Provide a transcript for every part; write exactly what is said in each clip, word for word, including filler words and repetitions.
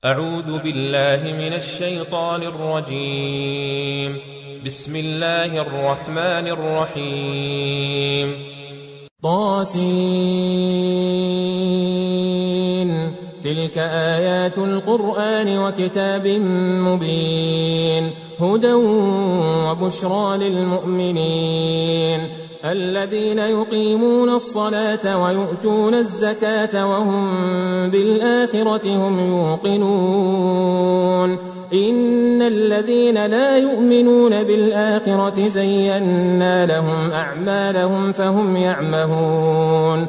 أعوذ بالله من الشيطان الرجيم. بسم الله الرحمن الرحيم. طاسين تلك آيات القرآن وكتاب مبين هدى وبشرى للمؤمنين الذين يقيمون الصلاة ويؤتون الزكاة وهم بالآخرة هم يوقنون إن الذين لا يؤمنون بالآخرة زينا لهم أعمالهم فهم يعمهون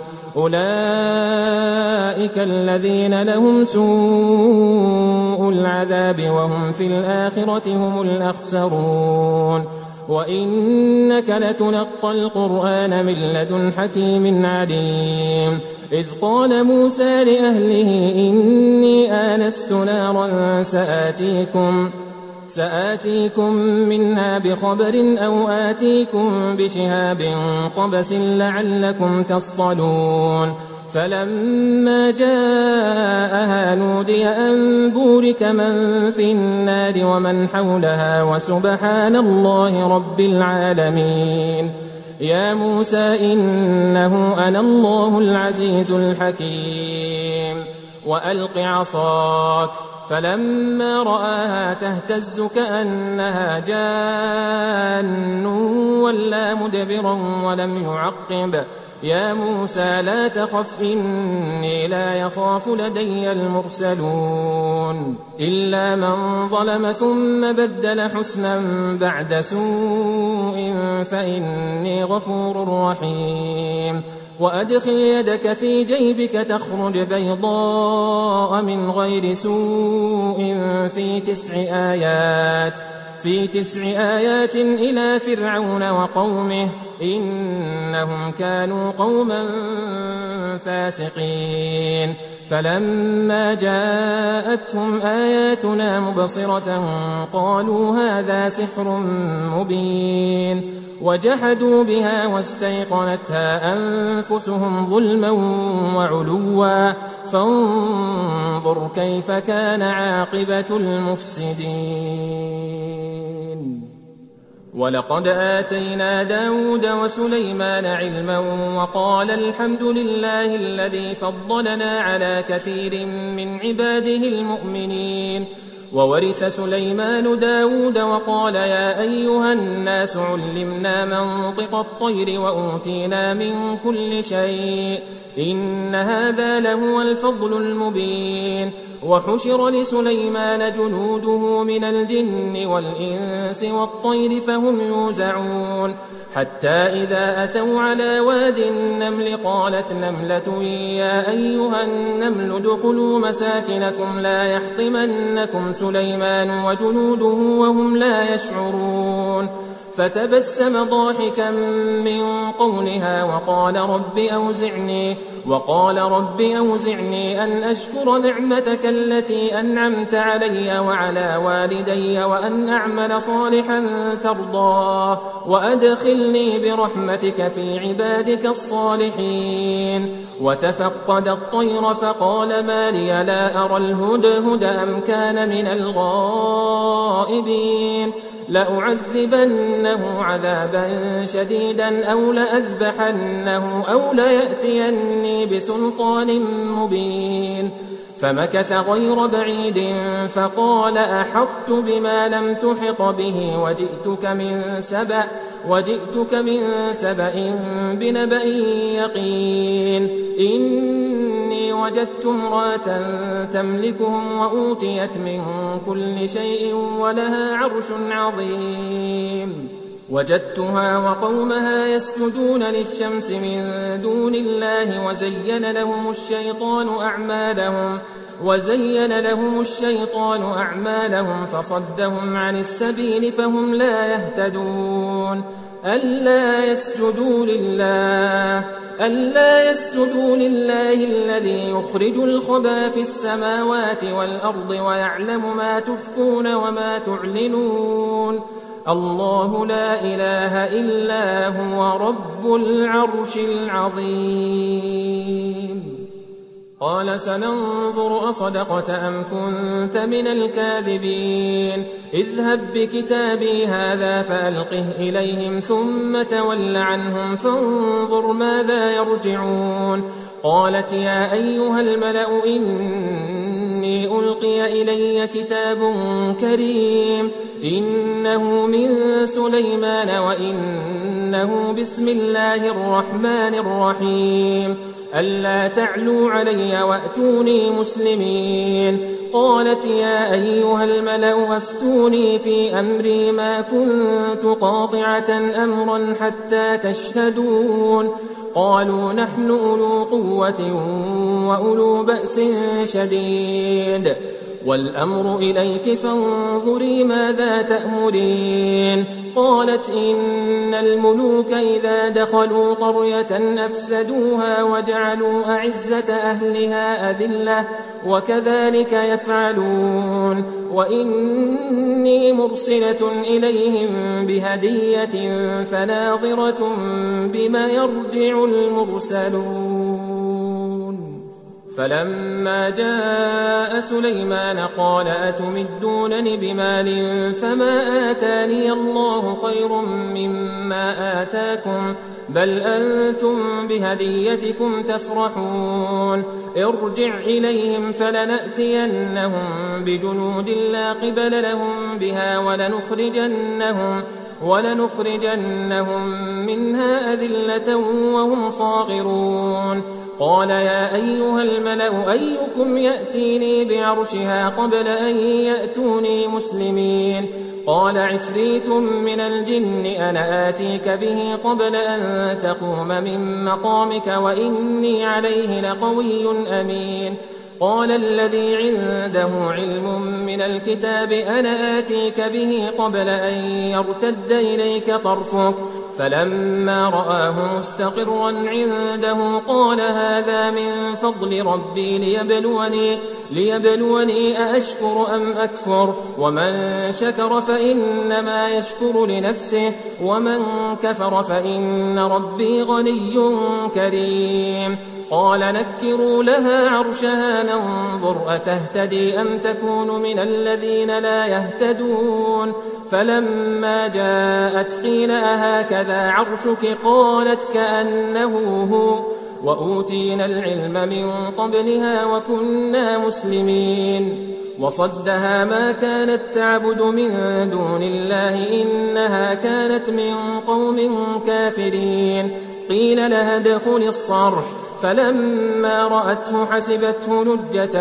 أولئك الذين لهم سوء العذاب وهم في الآخرة هم الأخسرون وإنك لتلقى القرآن من لدن حكيم عليم إذ قال موسى لأهله إني آنست نارا سآتيكم سآتيكم منها بخبر أو آتيكم بشهاب قبس لعلكم تصطلون فلما جاءها نودي أن بورك من في النار ومن حولها وسبحان الله رب العالمين يا موسى إنه أنا الله العزيز الحكيم وألق عصاك فلما رآها تهتز كأنها جان ولا مدبرا ولم يعقب يا موسى لا تخف إني لا يخاف لدي المرسلون إلا من ظلم ثم بدل حسنا بعد سوء فإني غفور رحيم وأدخل يدك في جيبك تخرج بيضاء من غير سوء في تسع آيات في تسع آيات إلى فرعون وقومه إنهم كانوا قوما فاسقين فلما جاءتهم آياتنا مبصرة قالوا هذا سحر مبين وجحدوا بها واستيقنتها أنفسهم ظلما وعلوا فانظر كيف كان عاقبة المفسدين ولقد آتينا داود وسليمان علما وقال الحمد لله الذي فضلنا على كثير من عباده المؤمنين وورث سليمان داود وقال يا أيها الناس علمنا منطق الطير وأوتينا من كل شيء إن هذا لهو الفضل المبين وحشر لسليمان جنوده من الجن والإنس والطير فهم يوزعون حتى إذا أتوا على واد النمل قالت نملة يا أيها النمل ادخلوا مساكنكم لا يحطمنكم سليمان وجنوده وهم لا يشعرون فتبسم ضاحكا من قولها وقال رب أوزعني وقال رب أوزعني أن أشكر نعمتك التي أنعمت علي وعلى والدي وأن أعمل صالحا ترضاه وأدخلني برحمتك في عبادك الصالحين وتفقد الطير فقال ما لي لا أرى الهدهد أم كان من الغائبين لأعذبنه عذابا شديدا أو لأذبحنه أو ليأتيني بسلطان مبين فمكث غير بعيد فقال أحطت بما لم تحط به وجئتك من سبأ وجئتك من سبأ بنبأ يقين إني وجدت امرأة تملكهم وأوتيت من كل شيء ولها عرش عظيم وجدتها وقومها يسجدون للشمس من دون الله وزين لهم الشيطان أعمالهم وزين لهم الشيطان أعمالهم فصدهم عن السبيل فهم لا يهتدون ألا يسجدوا لله ألا يسجدوا لله الذي يخرج الخبى في السماوات والأرض ويعلم ما تخفون وما تعلنون الله لا إله إلا هو رب العرش العظيم قال سننظر أصدقت أم كنت من الكاذبين اذهب بكتابي هذا فألقه إليهم ثم تول عنهم فانظر ماذا يرجعون قالت يا أيها الملأ إني ألقي إلي كتاب كريم إنه من سليمان وإنه بسم الله الرحمن الرحيم ألا تعلوا علي وأتوني مسلمين قالت يا أيها الملأ أفتوني في أمري ما كنت قاطعة أمرا حتى تشهدون قالوا نحن أولو قوة وأولو بأس شديد والأمر إليك فانظري ماذا تأمرين قالت إن الملوك إذا دخلوا قرية أفسدوها وجعلوا أعزة أهلها أذلة وكذلك يفعلون وإني مرسلة إليهم بهدية فناظرة بما يرجع المرسلون فلما جاء سليمان قال أتمدونني بمال فما آتاني الله خير مما آتاكم بل أنتم بهديتكم تفرحون ارجع إليهم فلنأتينهم بجنود لا قبل لهم بها ولنخرجنهم ولنخرجنهم منها أذلة وهم صاغرون قال يا أيها الملأ أيكم يأتيني بعرشها قبل أن يأتوني مسلمين قال عفريت من الجن أنا آتيك به قبل أن تقوم من مقامك وإني عليه لقوي أمين قال الذي عنده علم من الكتاب أنا آتيك به قبل أن يرتد إليك طرفك فلما رآه مستقرا عنده قال هذا من فضل ربي ليبلوني, ليبلوني أأشكر أم أكفر ومن شكر فإنما يشكر لنفسه ومن كفر فإن ربي غني كريم قال نكروا لها عرشها ننظر أتهتدي أم تكون من الذين لا يهتدون فلما جاءت قيل أهكذا عرشك قالت كأنه هو وأوتينا العلم من قبلها وكنا مسلمين وصدها ما كانت تعبد من دون الله إنها كانت من قوم كافرين قيل لها ادخل الصرح فلما رأته حسبته لجة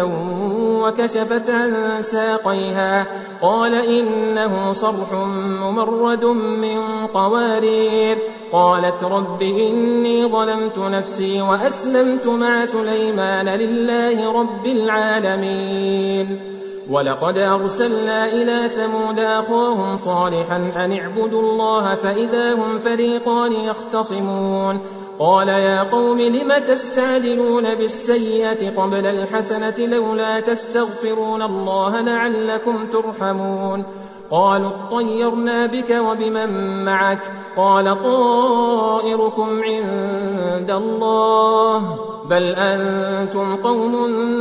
وكشفت عن ساقيها قال إنه صرح ممرد من قوارير قالت رب إني ظلمت نفسي وأسلمت مع سليمان لله رب العالمين ولقد أرسلنا إلى ثمود أخاهم صالحا أن اعبدوا الله فإذا هم فريقان يختصمون قال يا قوم لم تستعجلون بالسيئة قبل الحسنة لولا تستغفرون الله لعلكم ترحمون قالوا اطيرنا بك وبمن معك قال طائركم عند الله بل أنتم قوم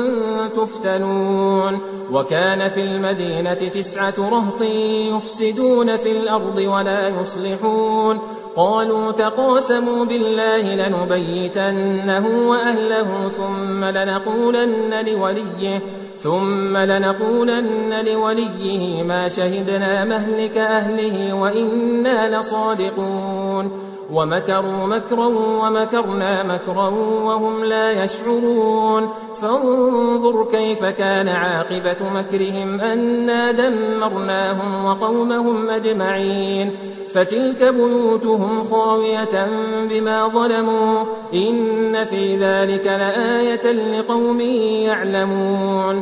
تفتنون وكان في المدينة تسعة رهط يفسدون في الأرض ولا يصلحون قالوا تقاسموا بالله لنبيتنه وأهله ثم لنقولن لوليه ثم لنقولن لوليه ما شهدنا مهلك أهله وإنا لصادقون ومكروا مكرا ومكرنا مكرا وهم لا يشعرون فانظر كيف كان عاقبة مكرهم أنا دمرناهم وقومهم أجمعين فتلك بيوتهم خاوية بما ظلموا إن في ذلك لآية لقوم يعلمون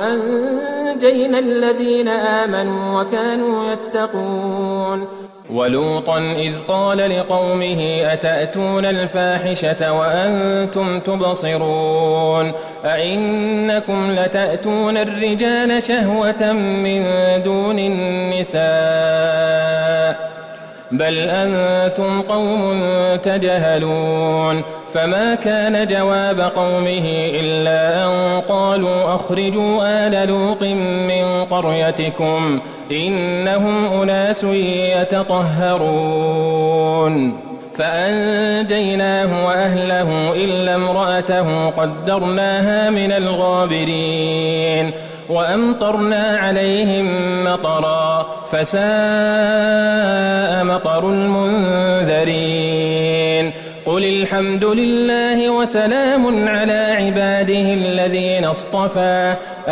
وأنجينا الذين آمنوا وكانوا يتقون ولوطا إذ قال لقومه أتأتون الفاحشة وأنتم تبصرون أئنكم لتأتون الرجال شهوة من دون النساء بل أنتم قوم تجهلون فما كان جواب قومه إلا أن قالوا أخرجوا آل لوط من قريتكم إنهم أناس يتطهرون فأنجيناه وأهله إلا امرأته قدرناها من الغابرين وأمطرنا عليهم مطرا فساء مطر المنذرين قل الحمد لله وسلام على عباده الذين اصطفى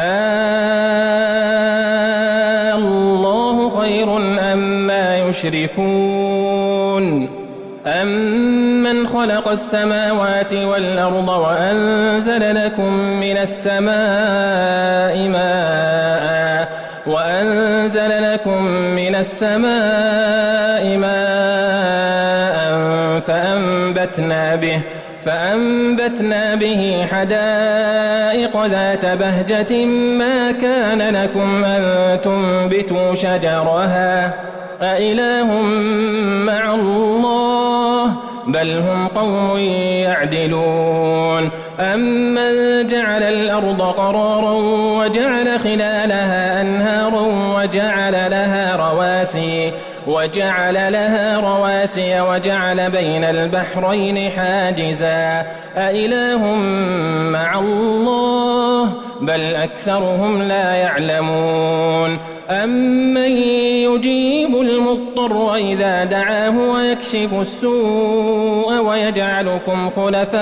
آه الله خير أما يشركون أمن خلق السماوات والأرض وأنزل لكم من السماء ماء وأنزل لكم من السماء ماء فأنبتنا به فأنبتنا به حدائق ذات بهجة ما كان لكم أن تنبتوا شجرها أإله مع الله بل هم قوم يعدلون أمن جعل الأرض قرارا وجعل خلالها أنهارا وجعل لها رواسي وجعل لها رواسي وجعل بين البحرين حاجزا أإله مع الله بل أكثرهم لا يعلمون أمن يجيب المضطر إذا دعاه ويكشف السوء ويجعلكم خلفاء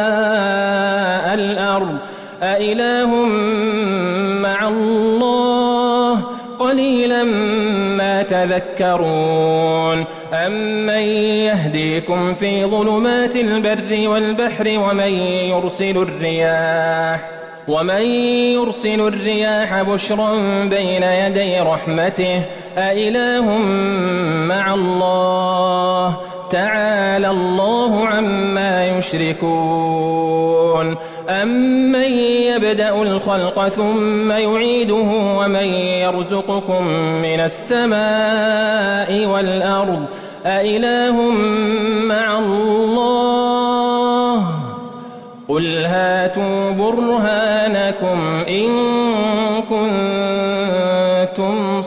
الأرض أإله مع الله قليلا ما تذكرون أمن يهديكم في ظلمات البر والبحر ومن يرسل الرياح ومن يرسل الرياح بشرا بين يدي رحمته أإله مع الله تعالى الله عما يشركون أمن يبدأ الخلق ثم يعيده ومن يرزقكم من السماء والأرض أإله مع الله قل هاتوا برهانكم إن كنتم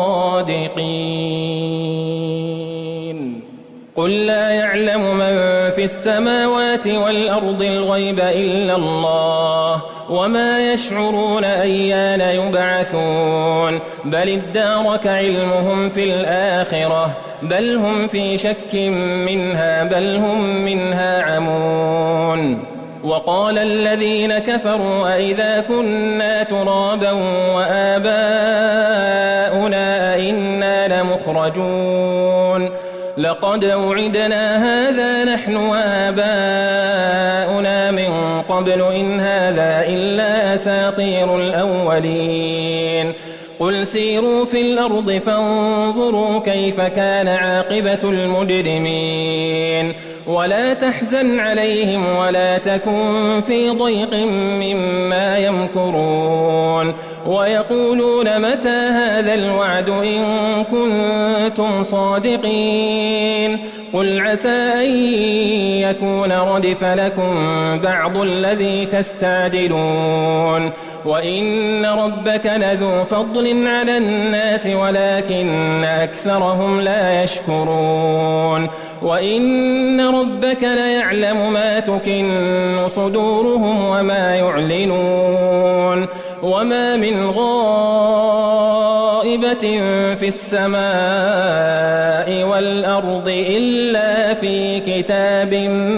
صادقين قل لا يعلم من في السماوات والأرض الغيب إلا الله وما يشعرون أيان يبعثون بل ادارك علمهم في الآخرة بل هم في شك منها بل هم منها عمون وقال الذين كفروا أئذا كنا ترابا وآباؤنا أئنا لمخرجون لقد وعدنا هذا نحن وآباؤنا من قبل إن هذا إلا أساطير الأولين قل سيروا في الأرض فانظروا كيف كان عاقبة المجرمين ولا تحزن عليهم ولا تكن في ضيق مما يمكرون ويقولون متى هذا الوعد إن كنتم صادقين قل عسى أن يكون ردف لكم بعض الذي تستعجلون وإن ربك لذو فضل على الناس ولكن أكثرهم لا يشكرون وإن ربك ليعلم ما تكن صدورهم وما يعلنون وما من غائبة في السماء والأرض إلا في كتاب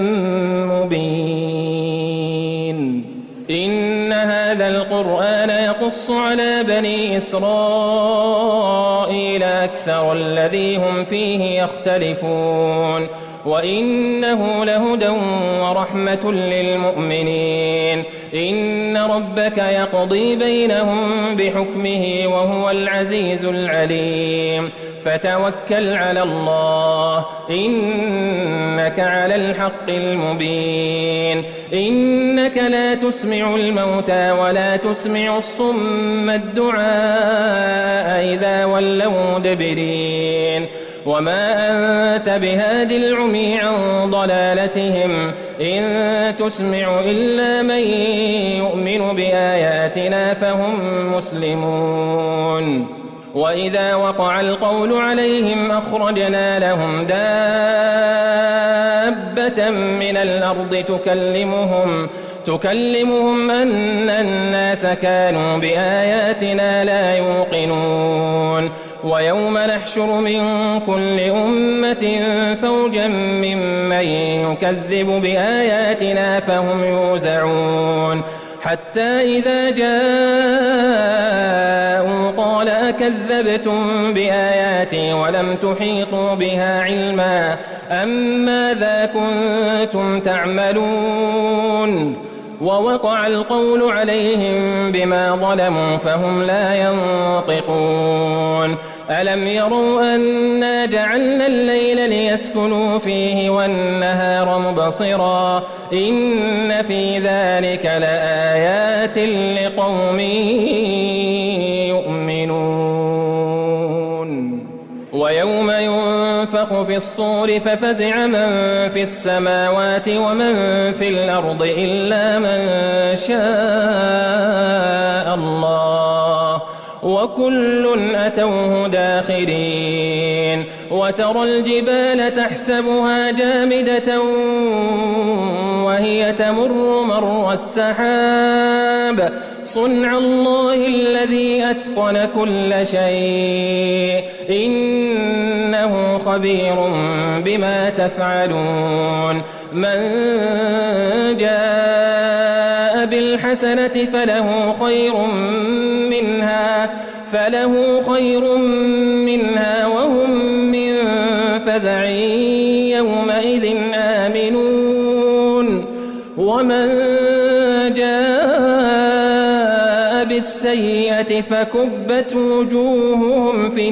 مبين إن هذا القرآن يقص على بني إسرائيل أكثر الذي هم فيه يختلفون وإنه لهدى ورحمة للمؤمنين إن ربك يقضي بينهم بحكمه وهو العزيز العليم فتوكل على الله إنك على الحق المبين إنك لا تسمع الموتى ولا تسمع الصم الدعاء إذا ولوا مدبرين وما أنت بهاد العمي عن ضلالتهم إن تسمع إلا من يؤمن بآياتنا فهم مسلمون وإذا وقع القول عليهم أخرجنا لهم دابة من الأرض تكلمهم تكلمهم أن الناس كانوا بآياتنا لا يوقنون ويوم نحشر من كل أمة فوجا ممن يكذب بآياتنا فهم يوزعون حتى إذا جاءوا قال أكذبتم بآياتي ولم تحيطوا بها علما أم ماذا كنتم تعملون ووقع القول عليهم بما ظلموا فهم لا ينطقون ألم يروا أنا جعلنا الليل ليسكنوا فيه والنهار مبصرا إن في ذلك لآيات لقوم يؤمنون ويوم ينفخ في الصور ففزع من في السماوات ومن في الأرض إلا من شاء الله وكل أتوه داخرين وترى الجبال تحسبها جامدة وهي تمر مر السحاب صنع الله الذي أتقن كل شيء إنه خبير بما تفعلون من جاء بالحسنة فله خير منها فله خير منها وهم من فزع يومئذ آمنون ومن جاء بالسيئة فكبت وجوههم في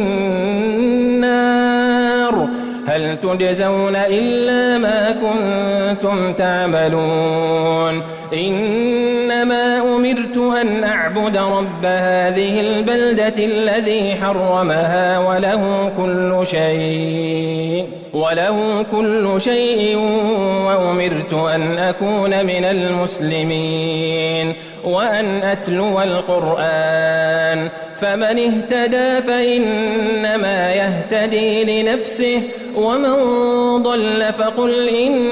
النار هل تجزون إلا ما كنتم تعملون إنما أمرت أن أعبد رب هذه البلدة الذي حرمها وله كل شيء وله كل شيء وأمرت أن أكون من المسلمين وأن أتلو القرآن فمن اهتدى فإنما يهتدي لنفسه ومن ضل فقل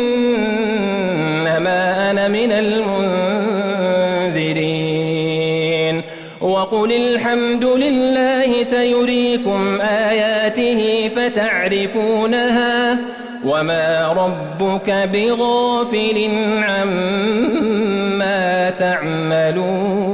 إنما أنا من المنذرين وقل الحمد لله سيريكم آياته فتعرفونها وما ربك بغافل عما تعملون